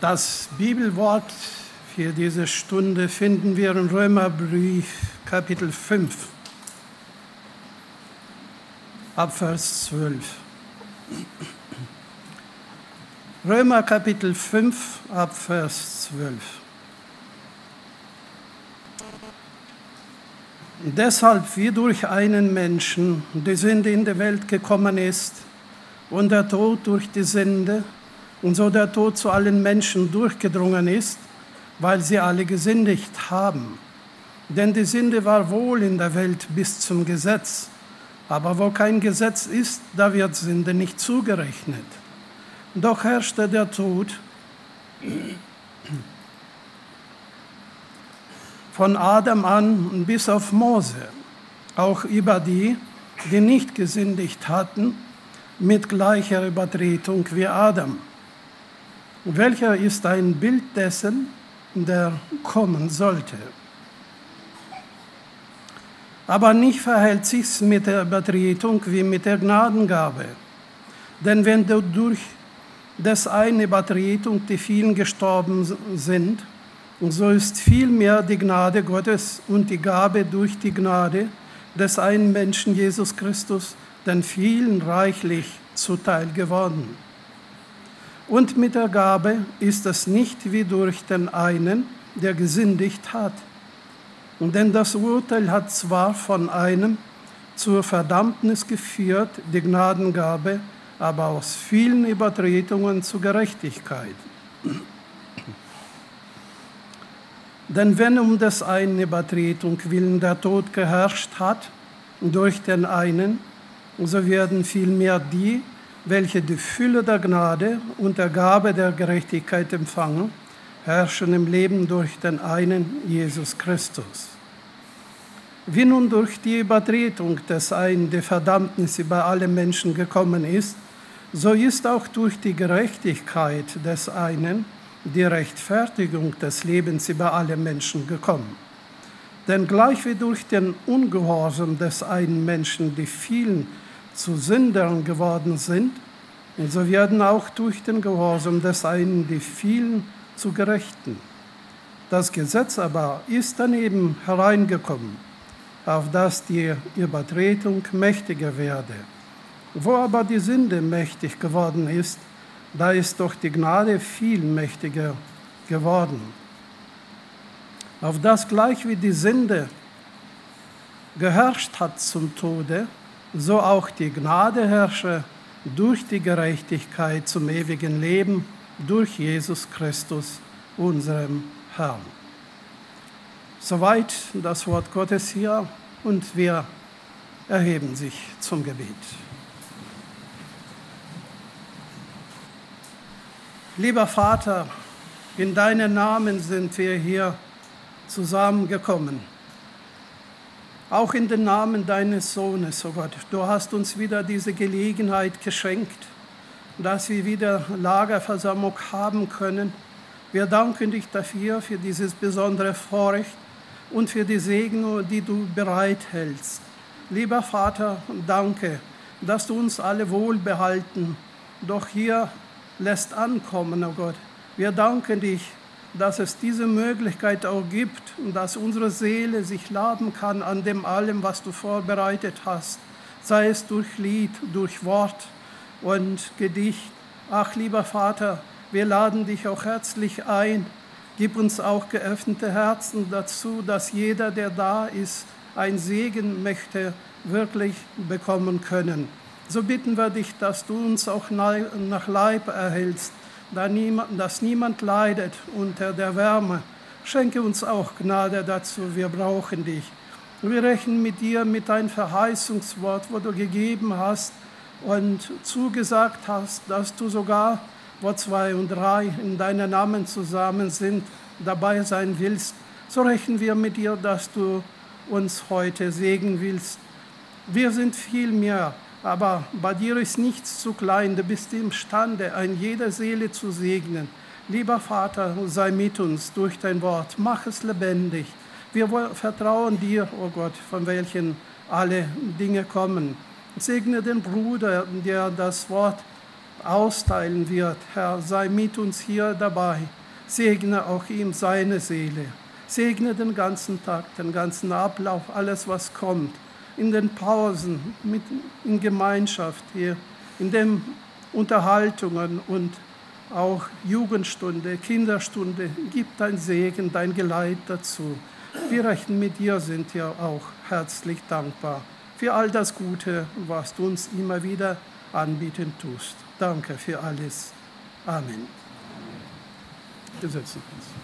Das Bibelwort für diese Stunde finden wir im Römerbrief, Kapitel 5, ab Vers 12. Römer Kapitel 5, ab Vers 12. Deshalb, wie durch einen Menschen die Sünde in die Welt gekommen ist und der Tod durch die Sünde, und so der Tod zu allen Menschen durchgedrungen ist, weil sie alle gesündigt haben. Denn die Sünde war wohl in der Welt bis zum Gesetz, aber wo kein Gesetz ist, da wird Sünde nicht zugerechnet. Doch herrschte der Tod von Adam an bis auf Mose, auch über die, die nicht gesündigt hatten, mit gleicher Übertretung wie Adam. Welcher ist ein Bild dessen, der kommen sollte. Aber nicht verhält sich's mit der Übertretung wie mit der Gnadengabe. Denn wenn durch des einen Übertretung die vielen gestorben sind, so ist vielmehr die Gnade Gottes und die Gabe durch die Gnade des einen Menschen Jesus Christus den vielen reichlich zuteil geworden. Und mit der Gabe ist es nicht wie durch den einen, der gesündigt hat. Denn das Urteil hat zwar von einem zur Verdammnis geführt, die Gnadengabe, aber aus vielen Übertretungen zur Gerechtigkeit. Denn wenn um des einen Übertretung willen der Tod geherrscht hat, durch den einen, so werden vielmehr die, welche die Fülle der Gnade und der Gabe der Gerechtigkeit empfangen, herrschen im Leben durch den einen, Jesus Christus. Wie nun durch die Übertretung des einen die Verdammnis über alle Menschen gekommen ist, so ist auch durch die Gerechtigkeit des einen die Rechtfertigung des Lebens über alle Menschen gekommen. Denn gleich wie durch den Ungehorsam des einen Menschen die vielen zu Sündern geworden sind, so werden auch durch den Gehorsam des einen die vielen zu Gerechten. Das Gesetz aber ist daneben hereingekommen, auf dass die Übertretung mächtiger werde. Wo aber die Sünde mächtig geworden ist, da ist doch die Gnade viel mächtiger geworden. Auf das gleich wie die Sünde geherrscht hat zum Tode, so auch die Gnade herrsche durch die Gerechtigkeit zum ewigen Leben, durch Jesus Christus, unserem Herrn. Soweit das Wort Gottes hier und wir erheben sich zum Gebet. Lieber Vater, in deinem Namen sind wir hier zusammengekommen. Auch in den Namen deines Sohnes, oh Gott. Du hast uns wieder diese Gelegenheit geschenkt, dass wir wieder Lagerversammlung haben können. Wir danken dich dafür, für dieses besondere Vorrecht und für die Segnung, die du bereithältst. Lieber Vater, danke, dass du uns alle wohlbehalten, doch hier lässt ankommen, oh Gott. Wir danken dich, dass es diese Möglichkeit auch gibt und dass unsere Seele sich laben kann an dem allem, was du vorbereitet hast, sei es durch Lied, durch Wort und Gedicht. Ach, lieber Vater, wir laden dich auch herzlich ein. Gib uns auch geöffnete Herzen dazu, dass jeder, der da ist, ein Segen möchte wirklich bekommen können. So bitten wir dich, dass du uns auch nach Leib erhältst, dass niemand leidet unter der Wärme. Schenke uns auch Gnade dazu, wir brauchen dich. Wir rechnen mit dir, mit deinem Verheißungswort, wo du gegeben hast und zugesagt hast, dass du sogar, wo 2 und 3 in deinem Namen zusammen sind, dabei sein willst. So rechnen wir mit dir, dass du uns heute segnen willst. Wir sind viel mehr, aber bei dir ist nichts zu klein. Du bist imstande, eine jede Seele zu segnen. Lieber Vater, sei mit uns durch dein Wort. Mach es lebendig. Wir vertrauen dir, oh Gott, von welchen alle Dinge kommen. Segne den Bruder, der das Wort austeilen wird. Herr, sei mit uns hier dabei. Segne auch ihm seine Seele. Segne den ganzen Tag, den ganzen Ablauf, alles, was kommt. In den Pausen, in Gemeinschaft hier, in den Unterhaltungen und auch Jugendstunde, Kinderstunde. Gib dein Segen, dein Geleit dazu. Wir rechnen mit dir, sind ja auch herzlich dankbar für all das Gute, was du uns immer wieder anbieten tust. Danke für alles. Amen. Wir setzen uns.